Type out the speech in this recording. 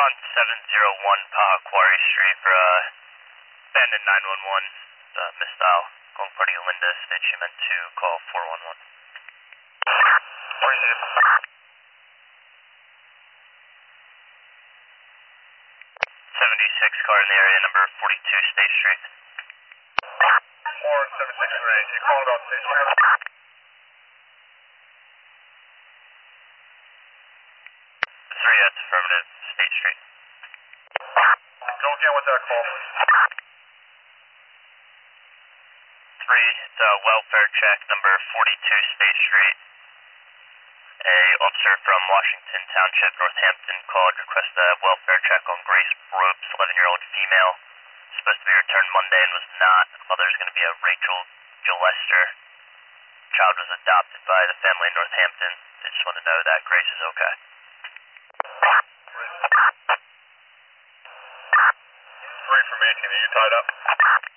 on 701 Paha Quarry Street for abandoned 911. Miss Dial, calling party Linda, stated she meant to call 411. Appreciate it. 76 car in the area, number 42 State Street. 4763, you calling about State Street? 3, that's affirmative, State Street. Go again with that call, please. 3, it's welfare check, number 42 State Street. A officer from Washington Township, Northampton, called, requested a welfare check on Grace Ropes, 11-year-old female. Supposed to be returned Monday and was not. Mother's going to be a Rachel Gillester. Child was adopted by the family in Northampton. They just want to know that Grace is okay. Three from 18, are you tied up?